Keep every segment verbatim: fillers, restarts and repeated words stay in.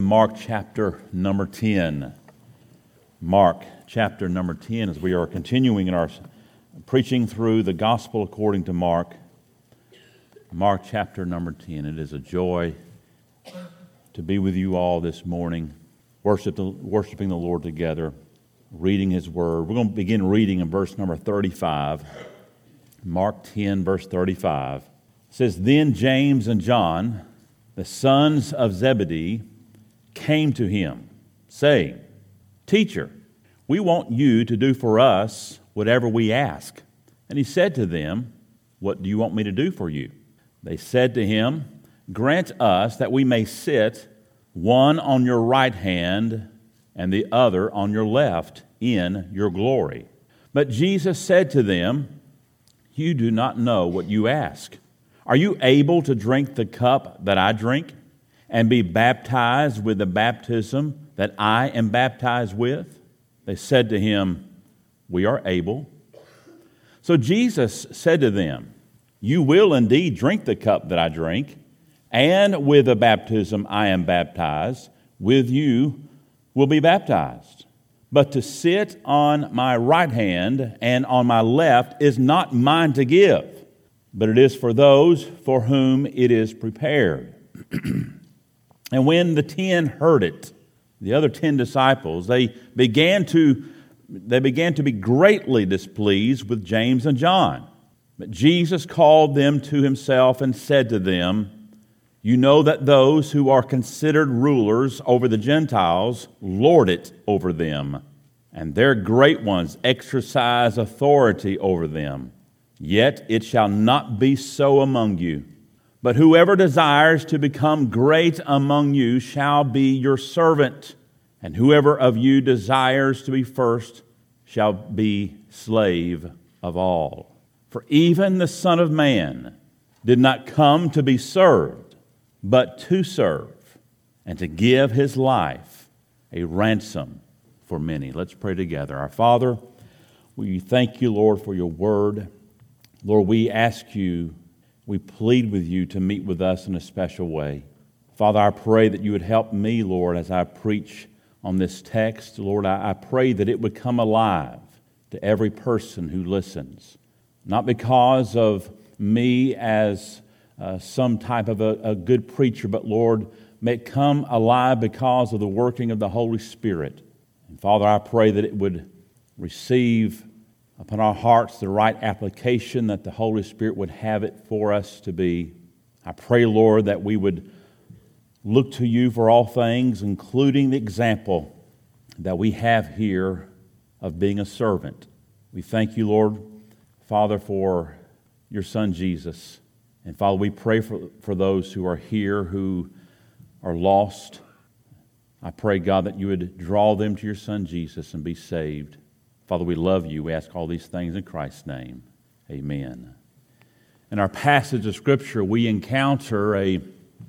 Mark chapter number ten. Mark chapter number ten, as we are continuing in our preaching through the gospel according to Mark. Mark chapter number ten. It is a joy to be with you all this morning, worship the, worshiping the Lord together, reading His Word. We're going to begin reading in verse number thirty-five. Mark ten, verse thirty-five. It says, "Then James and John, the sons of Zebedee, came to him, saying, 'Teacher, we want you to do for us whatever we ask.' And he said to them, 'What do you want me to do for you?' They said to him, 'Grant us that we may sit, one on your right hand and the other on your left, in your glory.' But Jesus said to them, 'You do not know what you ask. Are you able to drink the cup that I drink, and be baptized with the baptism that I am baptized with?' They said to him, 'We are able.' So Jesus said to them, 'You will indeed drink the cup that I drink, and with the baptism I am baptized, with you will be baptized. But to sit on my right hand and on my left is not mine to give, but it is for those for whom it is prepared.' And when the ten heard it, the other ten disciples, they began to they began to be greatly displeased with James and John. But Jesus called them to himself and said to them, 'You know that those who are considered rulers over the Gentiles lord it over them, and their great ones exercise authority over them. Yet it shall not be so among you. But whoever desires to become great among you shall be your servant, and whoever of you desires to be first shall be slave of all. For even the Son of Man did not come to be served, but to serve, and to give his life a ransom for many.'" Let's pray together. Our Father, we thank you, Lord, for your word. Lord, we ask you, we plead with you to meet with us in a special way. Father, I pray that you would help me, Lord, as I preach on this text. Lord, I, I pray that it would come alive to every person who listens. Not because of me as uh, some type of a, a good preacher, but Lord, may it come alive because of the working of the Holy Spirit. And Father, I pray that it would receive upon our hearts the right application that the Holy Spirit would have it for us to be. I pray, Lord, that we would look to you for all things, including the example that we have here of being a servant. We thank you, Lord, Father, for your Son Jesus. And Father, we pray for, for those who are here who are lost. I pray, God, that you would draw them to your Son Jesus and be saved. Father, we love you. We ask all these things in Christ's name. Amen. In our passage of Scripture, we encounter a,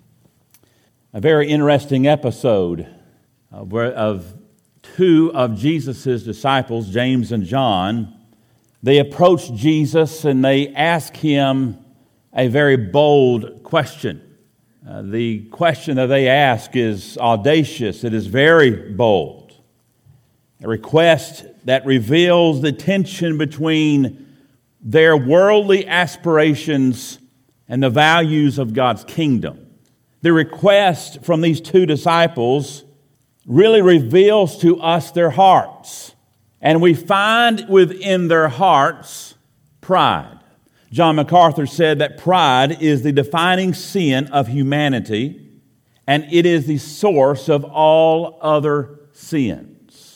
a very interesting episode of, where, of two of Jesus' disciples, James and John. They approach Jesus and they ask him a very bold question. Uh, the question that they ask is audacious. It is very bold. A request that reveals the tension between their worldly aspirations and the values of God's kingdom. The request from these two disciples really reveals to us their hearts. And we find within their hearts pride. John MacArthur said that pride is the defining sin of humanity, and it is the source of all other sins.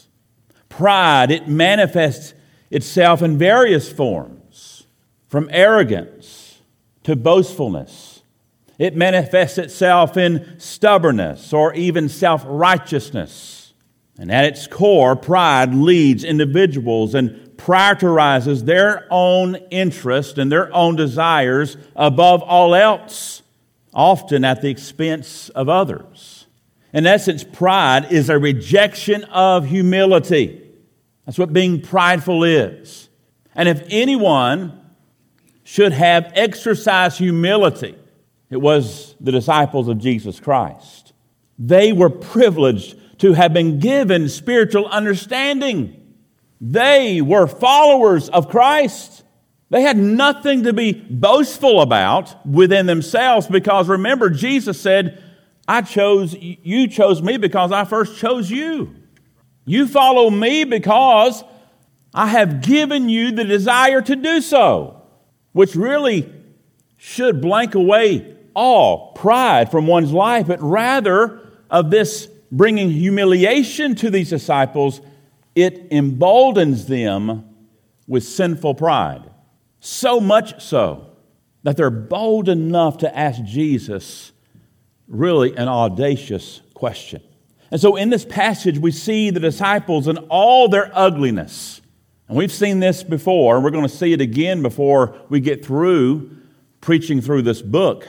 Pride, it manifests itself in various forms, from arrogance to boastfulness. It manifests itself in stubbornness or even self-righteousness. And at its core, pride leads individuals and prioritizes their own interest and their own desires above all else, often at the expense of others. In essence, pride is a rejection of humility. That's what being prideful is. And if anyone should have exercised humility, it was the disciples of Jesus Christ. They were privileged to have been given spiritual understanding. They were followers of Christ. They had nothing to be boastful about within themselves because, remember, Jesus said, I chose, you chose me because I first chose you. You follow me because I have given you the desire to do so, which really should blank away all pride from one's life, but rather of this bringing humiliation to these disciples, it emboldens them with sinful pride. So much so that they're bold enough to ask Jesus really an audacious question. And so in this passage, we see the disciples in all their ugliness. And we've seen this before, and we're going to see it again before we get through preaching through this book.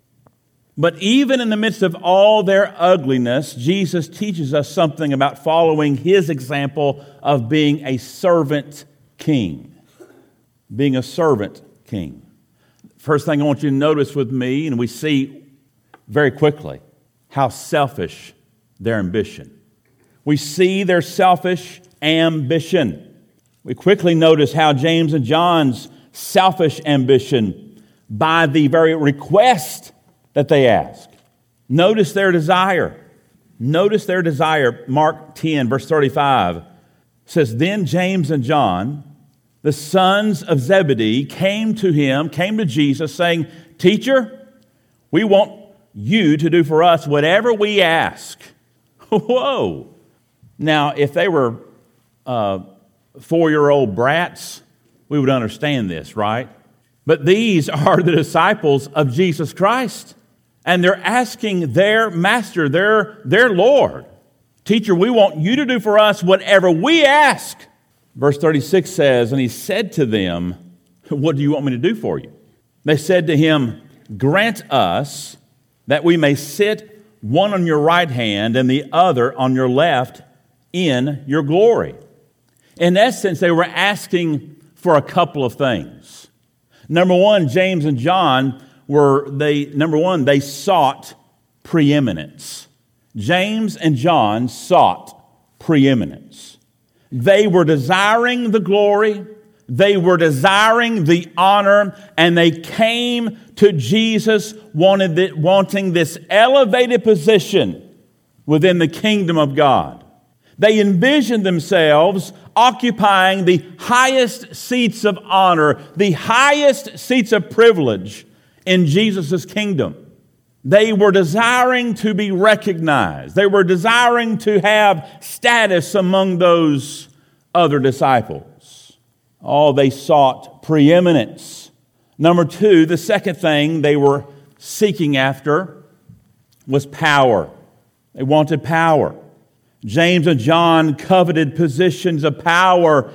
But even in the midst of all their ugliness, Jesus teaches us something about following His example of being a servant king. Being a servant king. First thing I want you to notice with me, and we see very quickly how selfish their ambition. We see their selfish ambition. We quickly notice how James and John's selfish ambition by the very request that they ask. Notice their desire. Notice their desire. Mark ten, verse thirty-five says, Then James and John, the sons of Zebedee, came to him, came to Jesus, saying, Teacher, we want you to do for us whatever we ask. Whoa. Now, if they were uh, four-year-old brats, we would understand this, right? But these are the disciples of Jesus Christ. And they're asking their master, their, their Lord, Teacher, we want you to do for us whatever we ask. Verse thirty-six says, And he said to them, What do you want me to do for you? They said to him, Grant us that we may sit one on your right hand and the other on your left in your glory. In essence, they were asking for a couple of things. Number one, James and John were, they, number one, they sought preeminence. James and John sought preeminence. They were desiring the glory, they were desiring the honor, and they came to Jesus wanted the, wanting this elevated position within the kingdom of God. They envisioned themselves occupying the highest seats of honor, the highest seats of privilege in Jesus' kingdom. They were desiring to be recognized. They were desiring to have status among those other disciples. Oh, they sought preeminence. Number two, the second thing they were seeking after was power. They wanted power. James and John coveted positions of power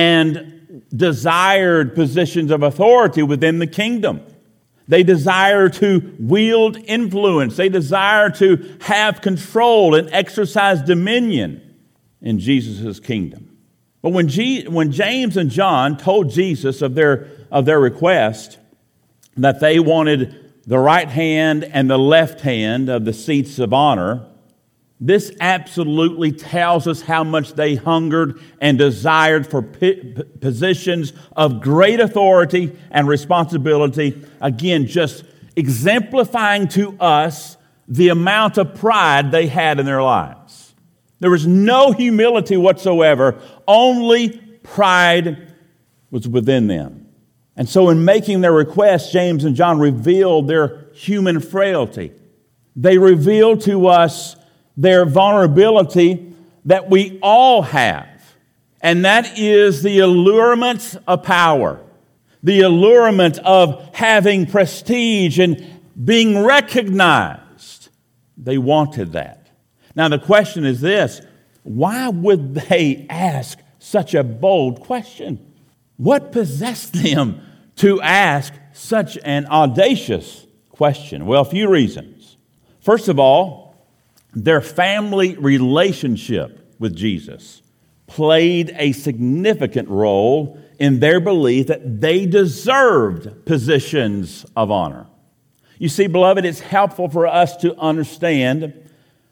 and desired positions of authority within the kingdom. They desire to wield influence. They desire to have control and exercise dominion in Jesus' kingdom. But when, G- when James and John told Jesus of their, of their request, that they wanted the right hand and the left hand of the seats of honor, this absolutely tells us how much they hungered and desired for positions of great authority and responsibility. Again, just exemplifying to us the amount of pride they had in their lives. There was no humility whatsoever. Only pride was within them. And so in making their request, James and John revealed their human frailty. They revealed to us their vulnerability that we all have. And that is the allurement of power, the allurement of having prestige and being recognized. They wanted that. Now the question is this: why would they ask such a bold question? What possessed them to ask such an audacious question? Well, a few reasons. First of all, their family relationship with Jesus played a significant role in their belief that they deserved positions of honor. You see, beloved, it's helpful for us to understand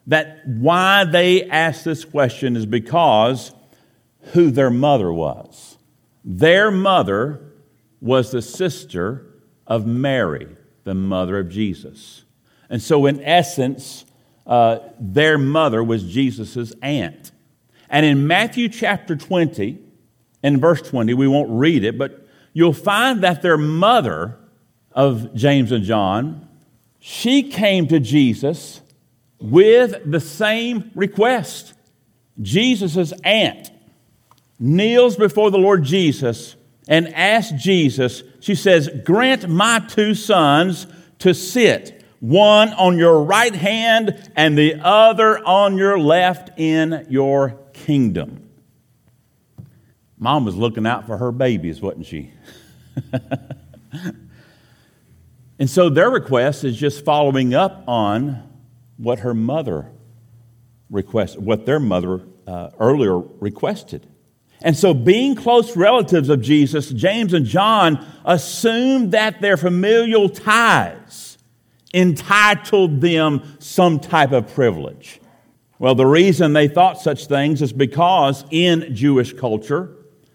that why they asked this question is because who their mother was. Their mother was the sister of Mary, the mother of Jesus. And so in essence, uh, their mother was Jesus' aunt. And in Matthew chapter twenty, in verse twenty, we won't read it, but you'll find that their mother of James and John, she came to Jesus with the same request. Jesus' aunt kneels before the Lord Jesus and asks Jesus, she says, grant my two sons to sit, one on your right hand and the other on your left in your kingdom. Mom was looking out for her babies, wasn't she? And so their request is just following up on what her mother requested, what their mother uh, earlier requested. And so being close relatives of Jesus, James and John assumed that their familial ties entitled them some type of privilege. Well, the reason they thought such things is because in Jewish culture,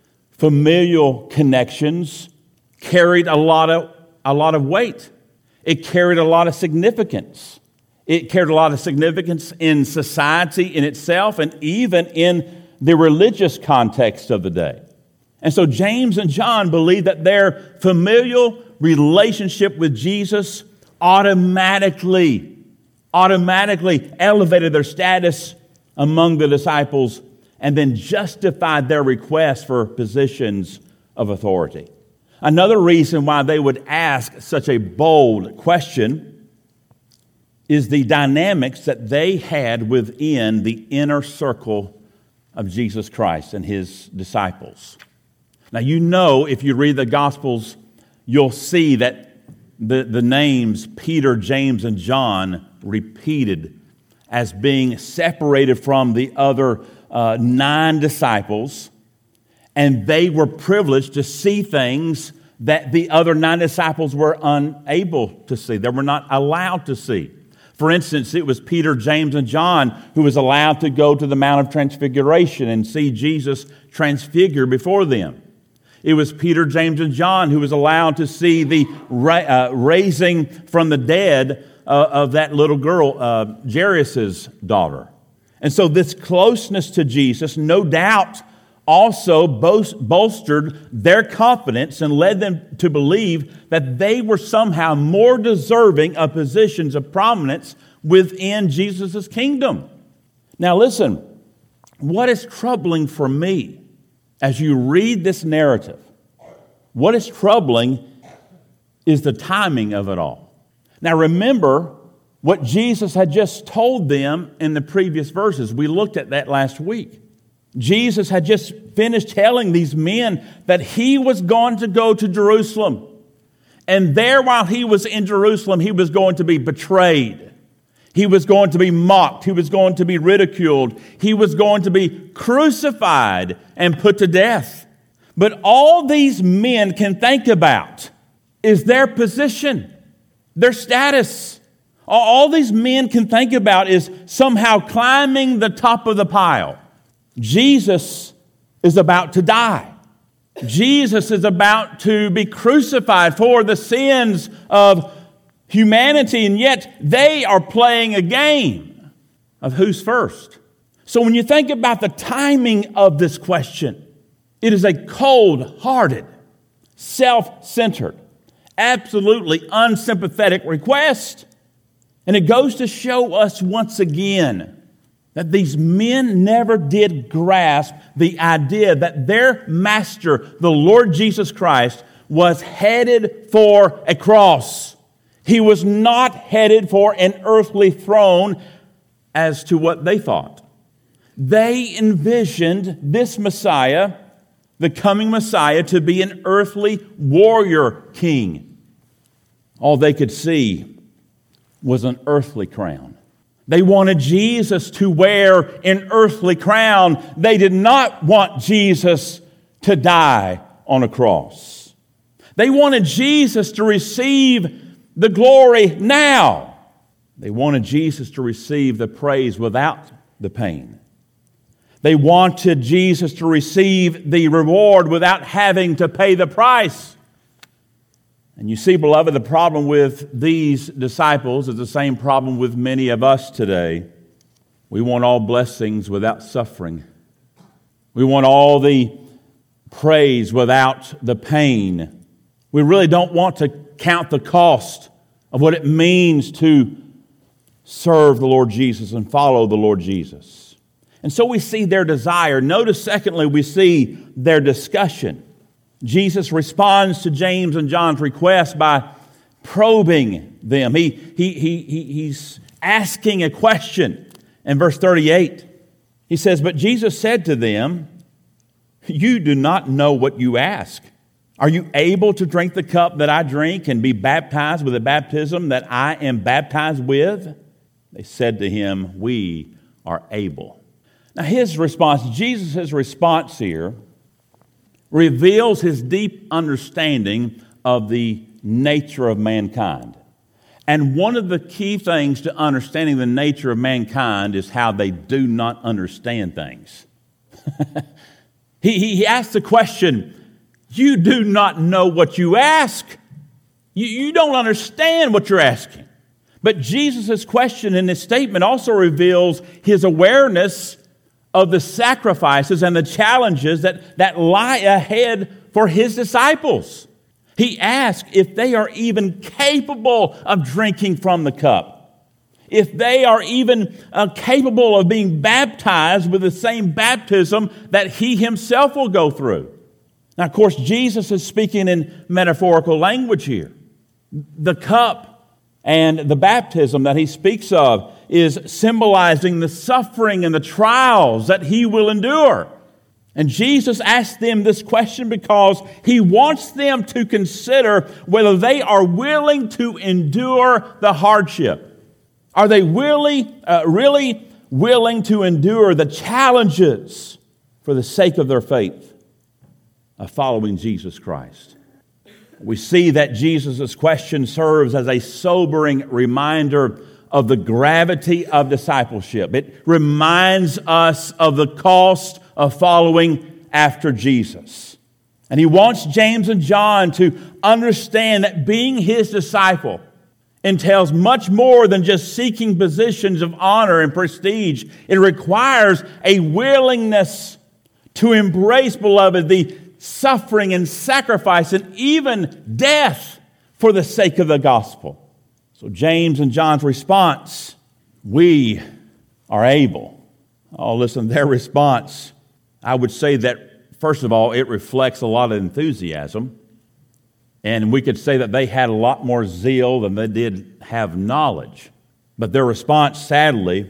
familial connections carried a lot of a lot of weight. It carried a lot of significance. It carried a lot of significance in society in itself and even in the religious context of the day. And so James and John believed that their familial relationship with Jesus automatically, automatically elevated their status among the disciples and then justified their request for positions of authority. Another reason why they would ask such a bold question is the dynamics that they had within the inner circle of Jesus Christ and his disciples. Now, you know, if you read the Gospels, you'll see that the, the names Peter, James, and John repeated as being separated from the other uh, nine disciples, and they were privileged to see things that the other nine disciples were unable to see. They were not allowed to see. For instance, it was Peter, James, and John who was allowed to go to the Mount of Transfiguration and see Jesus transfigure before them. It was Peter, James, and John who was allowed to see the ra- uh, raising from the dead uh, of that little girl, uh, Jairus' daughter. And so this closeness to Jesus, no doubt, also boast, bolstered their confidence and led them to believe that they were somehow more deserving of positions of prominence within Jesus' kingdom. Now listen, what is troubling for me as you read this narrative, what is troubling is the timing of it all. Now remember what Jesus had just told them in the previous verses. We looked at that last week. Jesus had just finished telling these men that he was going to go to Jerusalem. And there, while he was in Jerusalem, he was going to be betrayed. He was going to be mocked. He was going to be ridiculed. He was going to be crucified and put to death. But all these men can think about is their position, their status. All these men can think about is somehow climbing the top of the pile. Jesus is about to die. Jesus is about to be crucified for the sins of humanity, and yet they are playing a game of who's first. So when you think about the timing of this question, it is a cold-hearted, self-centered, absolutely unsympathetic request. And it goes to show us once again that these men never did grasp the idea that their master, the Lord Jesus Christ, was headed for a cross. He was not headed for an earthly throne as to what they thought. They envisioned this Messiah, the coming Messiah, to be an earthly warrior king. All they could see was an earthly crown. They wanted Jesus to wear an earthly crown. They did not want Jesus to die on a cross. They wanted Jesus to receive the glory now. They wanted Jesus to receive the praise without the pain. They wanted Jesus to receive the reward without having to pay the price. And you see, beloved, the problem with these disciples is the same problem with many of us today. We want all blessings without suffering. We want all the praise without the pain. We really don't want to count the cost of what it means to serve the Lord Jesus and follow the Lord Jesus. And so we see their desire. Notice, secondly, we see their discussion. Jesus responds to James and John's request by probing them. He, he, he, he, he's asking a question in verse thirty-eight. He says, "But Jesus said to them, 'You do not know what you ask. Are you able to drink the cup that I drink and be baptized with the baptism that I am baptized with?' They said to him, 'We are able.'" Now his response, Jesus' response here, reveals his deep understanding of the nature of mankind. And one of the key things to understanding the nature of mankind is how they do not understand things. he, he, he asked the question, "You do not know what you ask. You, you don't understand what you're asking." But Jesus' question in his statement also reveals his awareness of the sacrifices and the challenges that, that lie ahead for his disciples. He asks if they are even capable of drinking from the cup, if they are even uh, capable of being baptized with the same baptism that he himself will go through. Now, of course, Jesus is speaking in metaphorical language here. The cup and the baptism that he speaks of is symbolizing the suffering and the trials that he will endure. And Jesus asked them this question because he wants them to consider whether they are willing to endure the hardship. Are they really, uh, really willing to endure the challenges for the sake of their faith of following Jesus Christ? We see that Jesus' question serves as a sobering reminder of the gravity of discipleship. It reminds us of the cost of following after Jesus. And he wants James and John to understand that being his disciple entails much more than just seeking positions of honor and prestige. It requires a willingness to embrace, beloved, the suffering and sacrifice and even death for the sake of the gospel. So James and John's response, "We are able." Oh, listen, their response, I would say that, first of all, it reflects a lot of enthusiasm. And we could say that they had a lot more zeal than they did have knowledge. But their response, sadly,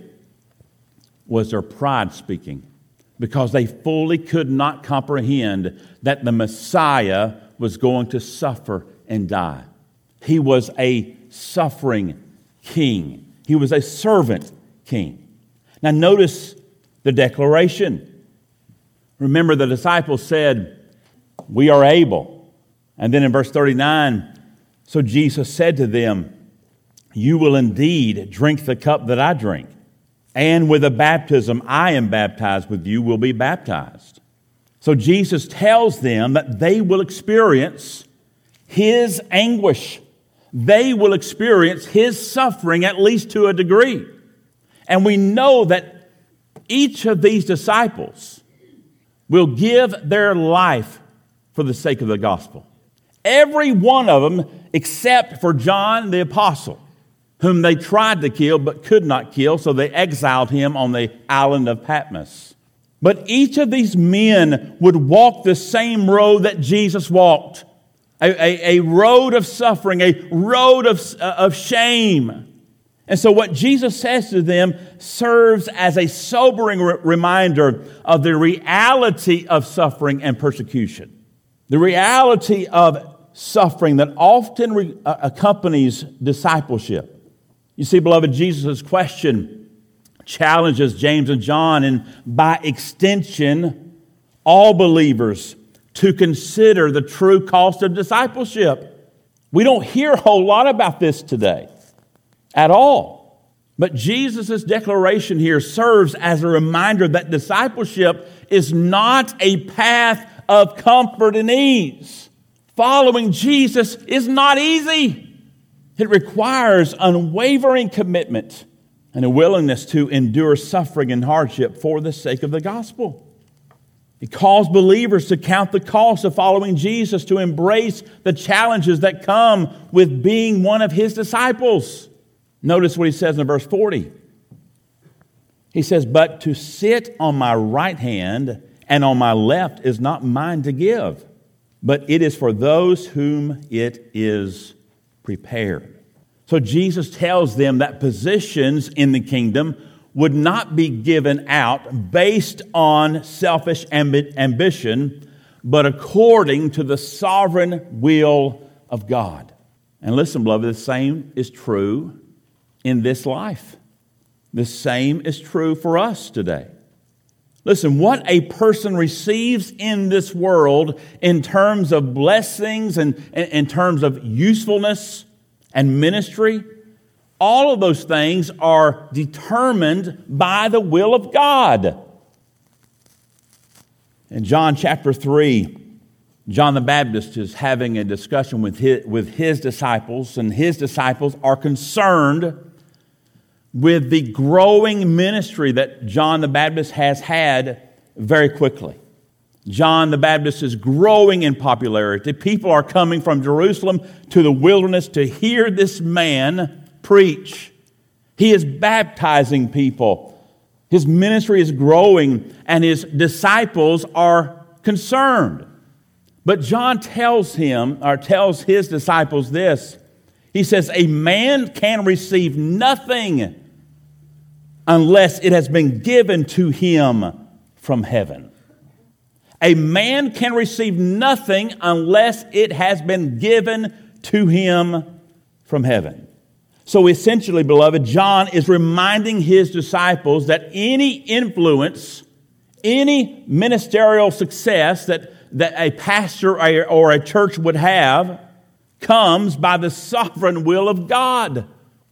was their pride speaking, because they fully could not comprehend that the Messiah was going to suffer and die. He was a suffering king. He was a servant king. Now notice the declaration. Remember, the disciples said, "We are able." And then in verse thirty-nine, so Jesus said to them, "You will indeed drink the cup that I drink, and with the baptism I am baptized with you will be baptized." So Jesus tells them that they will experience his anguish. They will experience his suffering, at least to a degree. And we know that each of these disciples will give their life for the sake of the gospel. Every one of them, except for John the apostle, whom they tried to kill but could not kill, so they exiled him on the island of Patmos. But each of these men would walk the same road that Jesus walked, a, a, a road of suffering, a road of, uh, of shame. And so what Jesus says to them serves as a sobering re- reminder of the reality of suffering and persecution. The reality of suffering that often re- uh, accompanies discipleship. You see, beloved, Jesus' question challenges James and John, and by extension, all believers, to consider the true cost of discipleship. We don't hear a whole lot about this today at all. But Jesus' declaration here serves as a reminder that discipleship is not a path of comfort and ease. Following Jesus is not easy. It requires unwavering commitment and a willingness to endure suffering and hardship for the sake of the gospel. It calls believers to count the cost of following Jesus, to embrace the challenges that come with being one of his disciples. Notice what he says in verse forty. He says, "But to sit on my right hand and on my left is not mine to give, but it is for those whom it is prepared." So Jesus tells them that positions in the kingdom would not be given out based on selfish ambi- ambition, but according to the sovereign will of God. And listen, beloved, the same is true in this life. The same is true for us today. Listen, what a person receives in this world in terms of blessings and in terms of usefulness and ministry, all of those things are determined by the will of God. In John chapter three, John the Baptist is having a discussion with his, with his disciples, and his disciples are concerned with the growing ministry that John the Baptist has had very quickly. John the Baptist is growing in popularity. People are coming from Jerusalem to the wilderness to hear this man preach. He is baptizing people. His ministry is growing, and his disciples are concerned. But John tells him, or tells his disciples this. He says, "A man can receive nothing unless it has been given to him from heaven." A man can receive nothing unless it has been given to him from heaven. So essentially, beloved, John is reminding his disciples that any influence, any ministerial success that, that a pastor or a church would have comes by the sovereign will of God.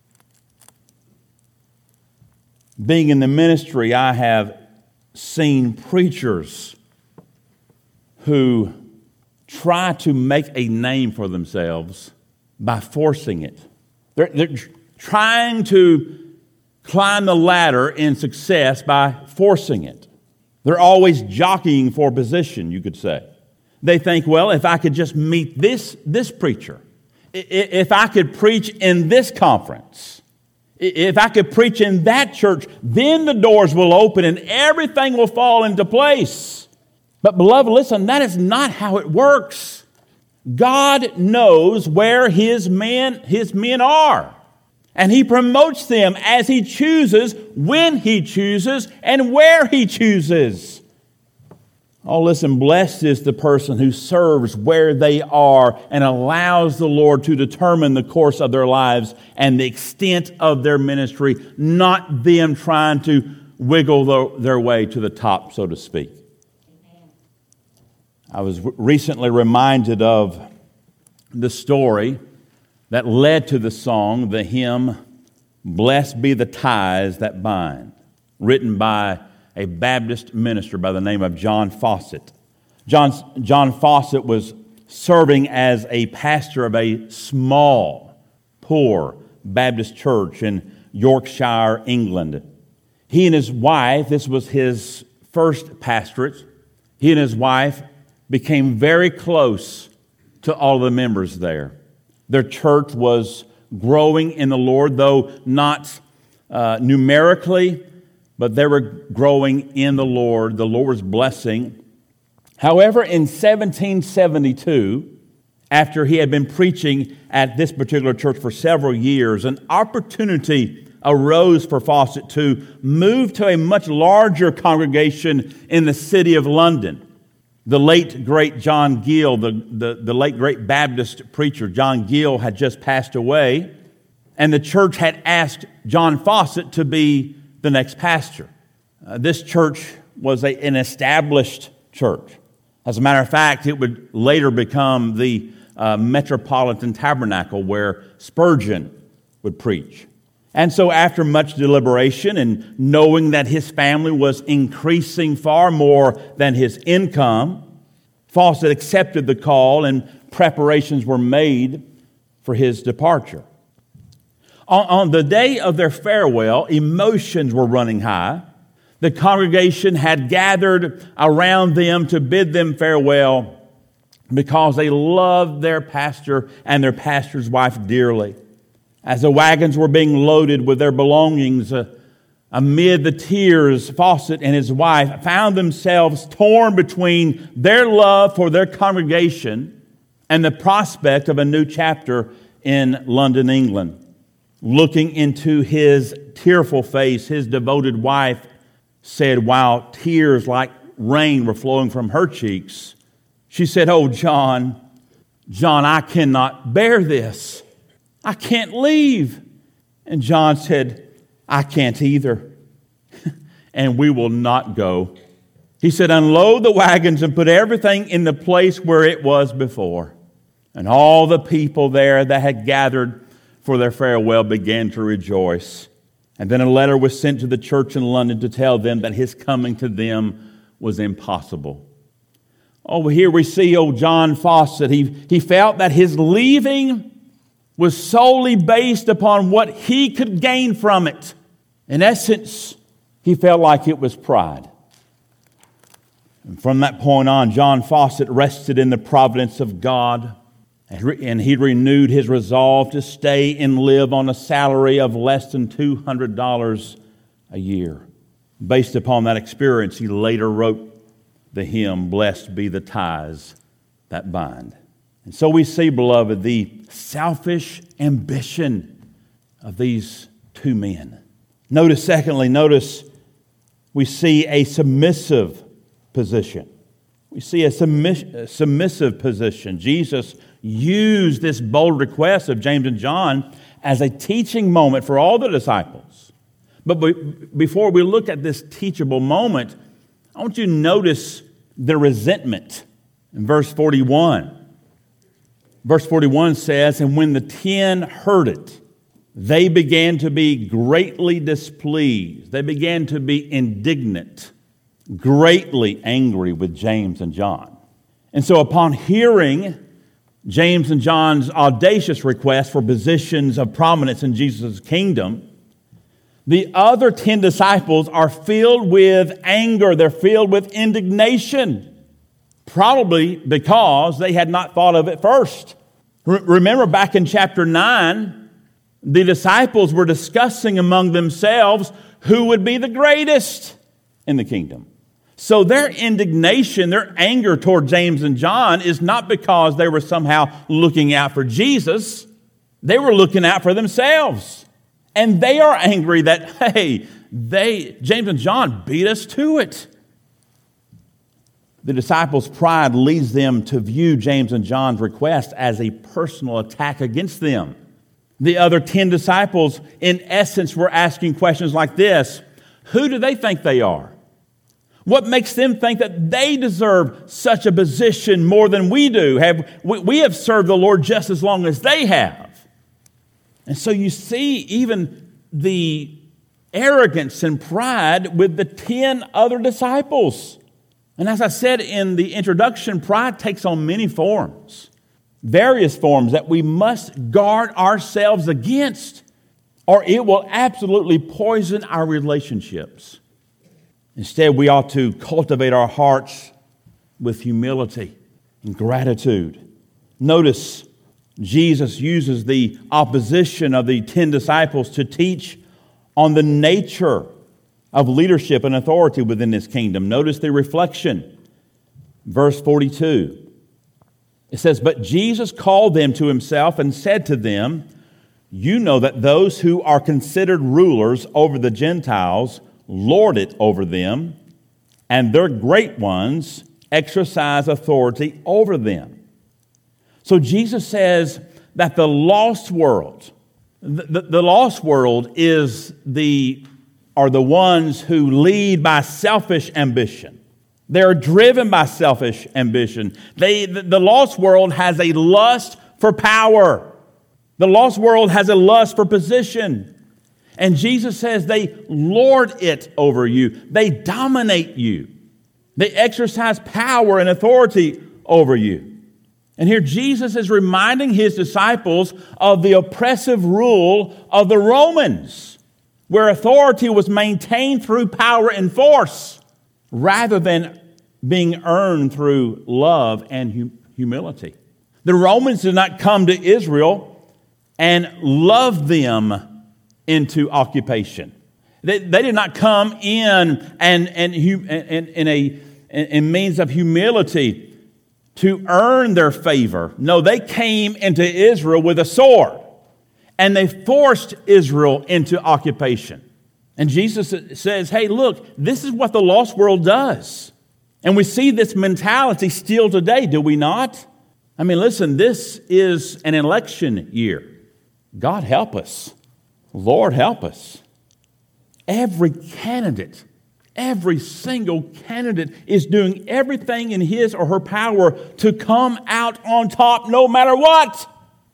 Being in the ministry, I have seen preachers who try to make a name for themselves by forcing it. They're, they're trying to climb the ladder in success by forcing it. They're always jockeying for position, you could say. They think, well, if I could just meet this, this preacher, if I could preach in this conference, if I could preach in that church, then the doors will open and everything will fall into place. But beloved, listen, that is not how it works. God knows where his men, his men are. And he promotes them as he chooses, when he chooses, and where he chooses. Oh, listen, blessed is the person who serves where they are and allows the Lord to determine the course of their lives and the extent of their ministry, not them trying to wiggle the, their way to the top, so to speak. I was recently reminded of the story that led to the song, the hymn, "Blessed Be the Ties That Bind," written by a Baptist minister by the name of John Fawcett. John, John Fawcett was serving as a pastor of a small, poor Baptist church in Yorkshire, England. He and his wife, this was his first pastorate, he and his wife became very close to all the members there. Their church was growing in the Lord, though not uh, numerically, but they were growing in the Lord. The Lord was blessing. However, in seventeen seventy-two, after he had been preaching at this particular church for several years, an opportunity arose for Fawcett to move to a much larger congregation in the city of London. The late, great John Gill, the, the, the late, great Baptist preacher, John Gill, had just passed away, and the church had asked John Fawcett to be the next pastor. Uh, this church was a, an established church. As a matter of fact, it would later become the uh, Metropolitan Tabernacle where Spurgeon would preach. And so after much deliberation and knowing that his family was increasing far more than his income, Fawcett accepted the call and preparations were made for his departure. On, on the day of their farewell, emotions were running high. The congregation had gathered around them to bid them farewell because they loved their pastor and their pastor's wife dearly. As the wagons were being loaded with their belongings, uh, amid the tears, Fawcett and his wife found themselves torn between their love for their congregation and the prospect of a new chapter in London, England. Looking into his tearful face, his devoted wife said, while tears like rain were flowing from her cheeks, she said, "Oh, John, John, I cannot bear this. I can't leave." And John said, "I can't either, and we will not go." He said, "Unload the wagons and put everything in the place where it was before." And all the people there that had gathered for their farewell began to rejoice. And then a letter was sent to the church in London to tell them that his coming to them was impossible. Over here we see old John Fawcett. He, he felt that his leaving was solely based upon what he could gain from it. In essence, he felt like it was pride. And from that point on, John Fawcett rested in the providence of God, and he renewed his resolve to stay and live on a salary of less than two hundred dollars a year. Based upon that experience, he later wrote the hymn, "Blessed be the ties that bind." And so we see, beloved, the selfish ambition of these two men. Notice, secondly, notice we see a submissive position. We see a, submiss- a submissive position. Jesus used this bold request of James and John as a teaching moment for all the disciples. But be- before we look at this teachable moment, I want you to notice the resentment in verse forty-one. Verse forty-one says, "And when the ten heard it, they began to be greatly displeased." They began to be indignant, greatly angry with James and John. And so upon hearing James and John's audacious request for positions of prominence in Jesus' kingdom, the other ten disciples are filled with anger. They're filled with indignation, probably because they had not thought of it first. Re- remember back in chapter nine, the disciples were discussing among themselves who would be the greatest in the kingdom. So their indignation, their anger toward James and John is not because they were somehow looking out for Jesus. They were looking out for themselves. And they are angry that, hey, they, James and John beat us to it. The disciples' pride leads them to view James and John's request as a personal attack against them. The other ten disciples, in essence, were asking questions like this: who do they think they are? What makes them think that they deserve such a position more than we do? Have, we, we have served the Lord just as long as they have. And so you see even the arrogance and pride with the ten other disciples. And as I said in the introduction, pride takes on many forms, various forms that we must guard ourselves against, or it will absolutely poison our relationships. Instead, we ought to cultivate our hearts with humility and gratitude. Notice, Jesus uses the opposition of the ten disciples to teach on the nature of leadership and authority within this kingdom. Notice the reflection. Verse forty-two. It says, "But Jesus called them to himself and said to them, 'You know that those who are considered rulers over the Gentiles lord it over them, and their great ones exercise authority over them.'" So Jesus says that the lost world, the, the, the lost world is the, are the ones who lead by selfish ambition. They're driven by selfish ambition. They, the, the lost world has a lust for power. The lost world has a lust for position. And Jesus says they lord it over you. They dominate you. They exercise power and authority over you. And here Jesus is reminding his disciples of the oppressive rule of the Romans, where authority was maintained through power and force rather than being earned through love and hum- humility. The Romans did not come to Israel and love them into occupation. They, they did not come in and, and, and in a in means of humility to earn their favor. No, they came into Israel with a sword, and they forced Israel into occupation. And Jesus says, hey, look, this is what the lost world does. And we see this mentality still today, do we not? I mean, listen, this is an election year. God help us. Lord help us. Every candidate, every single candidate is doing everything in his or her power to come out on top no matter what.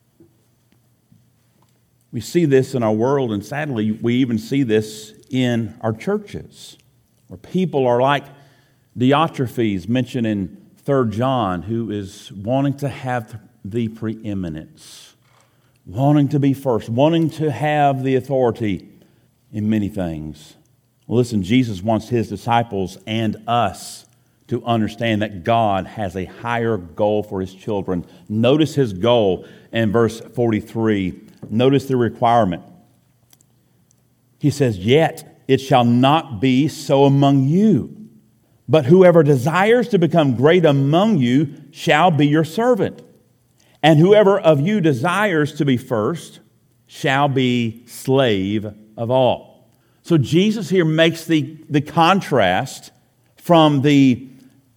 We see this in our world, and sadly, we even see this in our churches, where people are like Diotrephes, mentioned in Third John, who is wanting to have the preeminence, wanting to be first, wanting to have the authority in many things. Listen, Jesus wants his disciples and us to understand that God has a higher goal for his children. Notice his goal in verse forty-three. Notice the requirement. He says, yet it shall not be so among you, but whoever desires to become great among you shall be your servant. And whoever of you desires to be first shall be slave of all. So Jesus here makes the, the contrast from the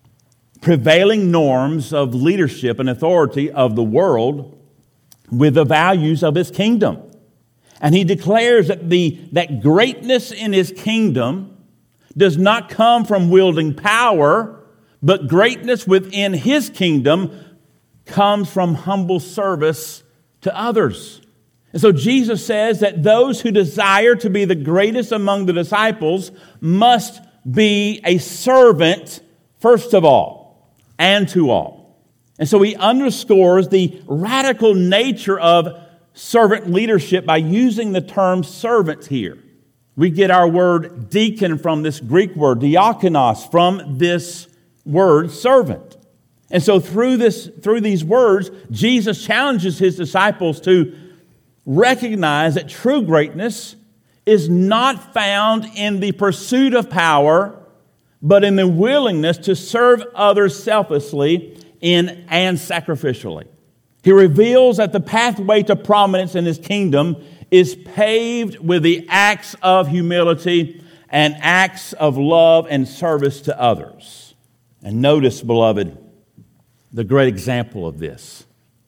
prevailing norms of leadership and authority of the world with the values of his kingdom. And he declares that the that greatness in his kingdom does not come from wielding power, but greatness within his kingdom comes from humble service to others. And so Jesus says that those who desire to be the greatest among the disciples must be a servant, first of all, and to all. And so he underscores the radical nature of servant leadership by using the term servant here. We get our word deacon from this Greek word, diakonos, from this word servant. And so through this, through these words, Jesus challenges his disciples to recognize that true greatness is not found in the pursuit of power, but in the willingness to serve others selflessly in and sacrificially. He reveals that the pathway to prominence in his kingdom is paved with the acts of humility and acts of love and service to others. And notice, beloved, the great example of this.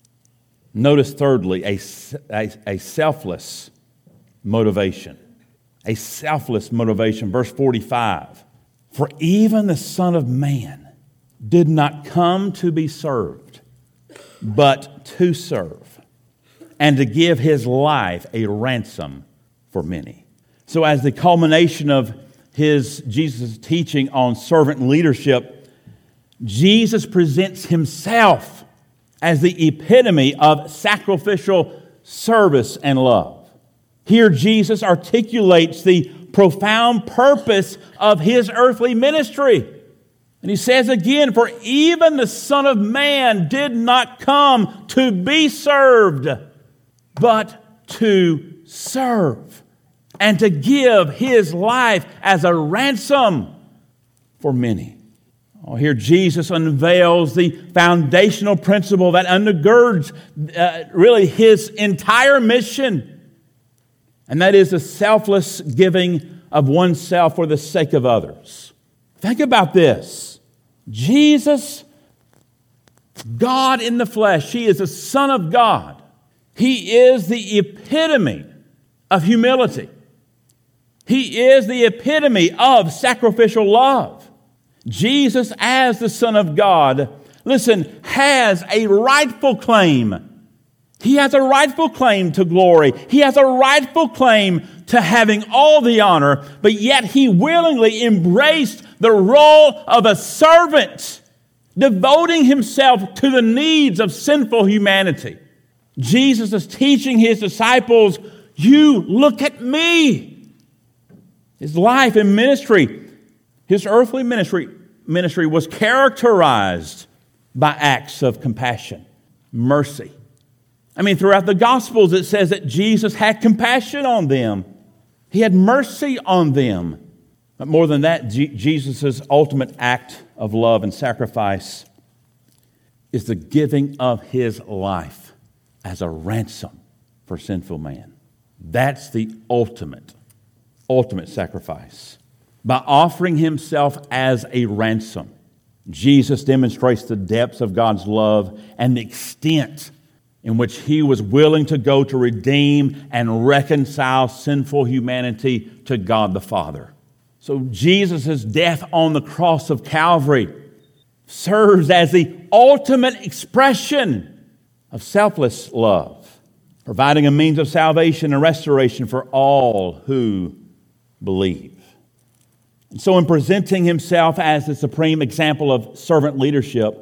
Notice, thirdly, a, a, a selfless motivation. A selfless motivation. Verse forty-five. For even the Son of Man did not come to be served, but to serve, and to give his life a ransom for many. So as the culmination of his Jesus' teaching on servant leadership, Jesus presents himself as the epitome of sacrificial service and love. Here Jesus articulates the profound purpose of his earthly ministry. And he says again, for even the Son of Man did not come to be served, but to serve and to give his life as a ransom for many. Oh, here Jesus unveils the foundational principle that undergirds uh, really his entire mission. And that is the selfless giving of oneself for the sake of others. Think about this. Jesus, God in the flesh, he is the Son of God. He is the epitome of humility. He is the epitome of sacrificial love. Jesus, as the Son of God, listen, has a rightful claim He has a rightful claim to glory. He has a rightful claim to having all the honor, but yet he willingly embraced the role of a servant, devoting himself to the needs of sinful humanity. Jesus is teaching his disciples, you look at me. His life and ministry, his earthly ministry, ministry was characterized by acts of compassion, mercy. I mean, throughout the Gospels, it says that Jesus had compassion on them. He had mercy on them. But more than that, G- Jesus' ultimate act of love and sacrifice is the giving of his life as a ransom for sinful man. That's the ultimate, ultimate sacrifice. By offering himself as a ransom, Jesus demonstrates the depths of God's love and the extent in which he was willing to go to redeem and reconcile sinful humanity to God the Father. So Jesus' death on the cross of Calvary serves as the ultimate expression of selfless love, providing a means of salvation and restoration for all who believe. And so in presenting himself as the supreme example of servant leadership,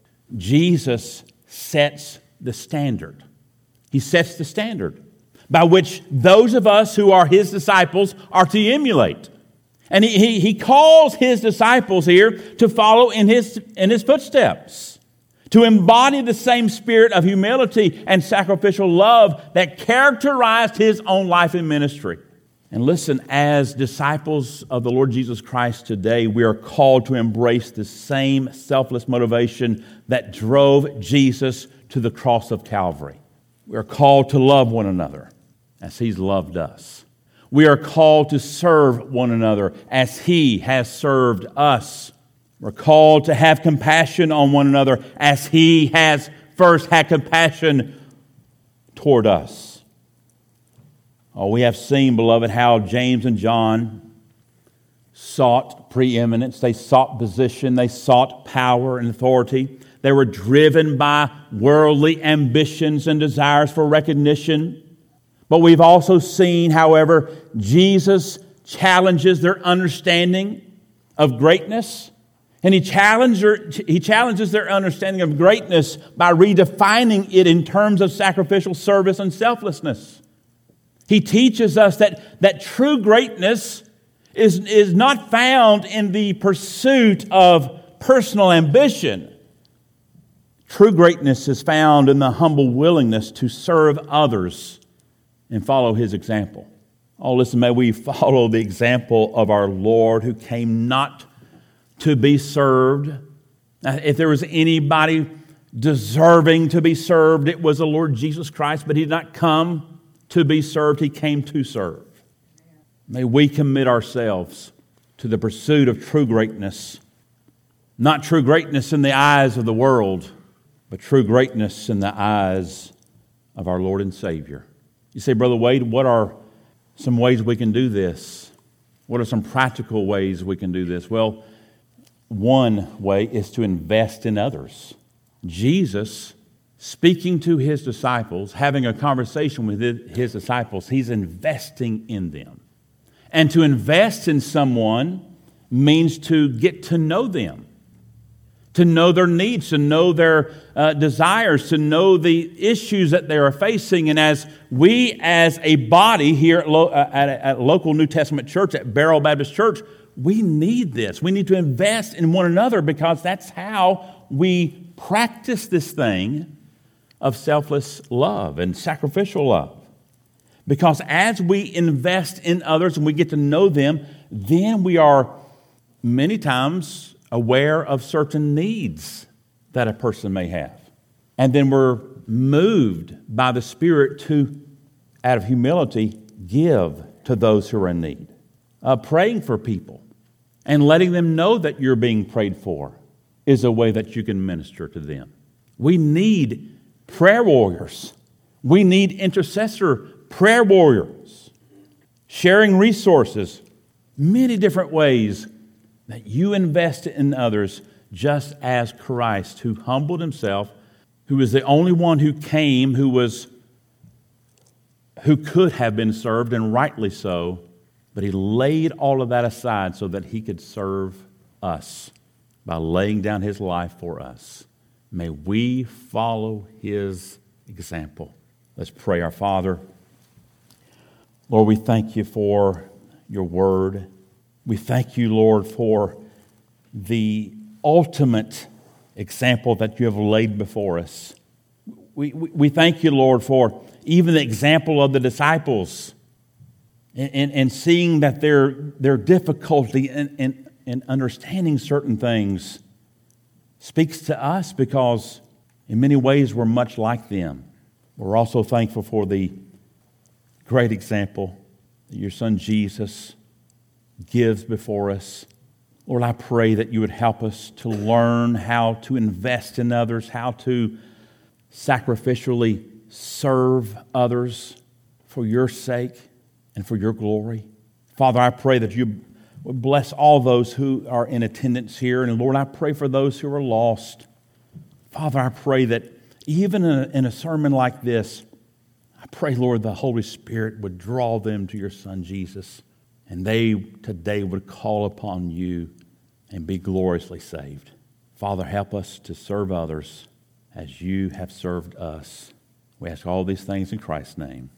Jesus sets the standard. He sets the standard by which those of us who are his disciples are to emulate. And he, he, he calls his disciples here to follow in his, in his footsteps, to embody the same spirit of humility and sacrificial love that characterized his own life and ministry. And listen, as disciples of the Lord Jesus Christ today, we are called to embrace the same selfless motivation that drove Jesus to the cross of Calvary. We are called to love one another as he's loved us. We are called to serve one another as he has served us. We're called to have compassion on one another as he has first had compassion toward us. Oh, we have seen, beloved, how James and John sought preeminence. They sought position. They sought power and authority. They were driven by worldly ambitions and desires for recognition. But we've also seen, however, Jesus challenges their understanding of greatness. And he challenges, he challenges their understanding of greatness by redefining it in terms of sacrificial service and selflessness. He teaches us that, that true greatness is, is not found in the pursuit of personal ambition. True greatness is found in the humble willingness to serve others and follow his example. Oh, listen, may we follow the example of our Lord, who came not to be served. Now, if there was anybody deserving to be served, it was the Lord Jesus Christ, but he did not come to be served. He came to serve. May we commit ourselves to the pursuit of true greatness. Not true greatness in the eyes of the world, but true greatness in the eyes of our Lord and Savior. You say, Brother Wade, what are some ways we can do this? What are some practical ways we can do this? Well, one way is to invest in others. Jesus, speaking to his disciples, having a conversation with his disciples, he's investing in them. And to invest in someone means to get to know them, to know their needs, to know their uh, desires, to know the issues that they are facing. And as we as a body here at, lo- uh, at, at local New Testament church, at Beryl Baptist Church, we need this. We need to invest in one another, because that's how we practice this thing of selfless love and sacrificial love. Because as we invest in others and we get to know them, then we are many times aware of certain needs that a person may have. And then we're moved by the Spirit to, out of humility, give to those who are in need. Uh, praying for people and letting them know that you're being prayed for is a way that you can minister to them. We need prayer warriors. We need intercessor prayer warriors. Sharing resources. Many different ways that you invest in others, just as Christ, who humbled himself, who was the only one who came, who was who could have been served, and rightly so, but he laid all of that aside so that he could serve us by laying down his life for us. May we follow his example. Let's pray. Our Father, Lord, we thank you for your word. We thank you, Lord, for the ultimate example that you have laid before us. We, we, we thank you, Lord, for even the example of the disciples and, and, and seeing that their, their difficulty in, in, in understanding certain things speaks to us because in many ways we're much like them. We're also thankful for the great example that your Son Jesus gives before us. Lord, I pray that you would help us to learn how to invest in others, how to sacrificially serve others for your sake and for your glory. Father, I pray that you would bless all those who are in attendance here. And Lord, I pray for those who are lost. Father, I pray that even in a, in a sermon like this, I pray, Lord, the Holy Spirit would draw them to your Son, Jesus, and they today would call upon you and be gloriously saved. Father, help us to serve others as you have served us. We ask all these things in Christ's name.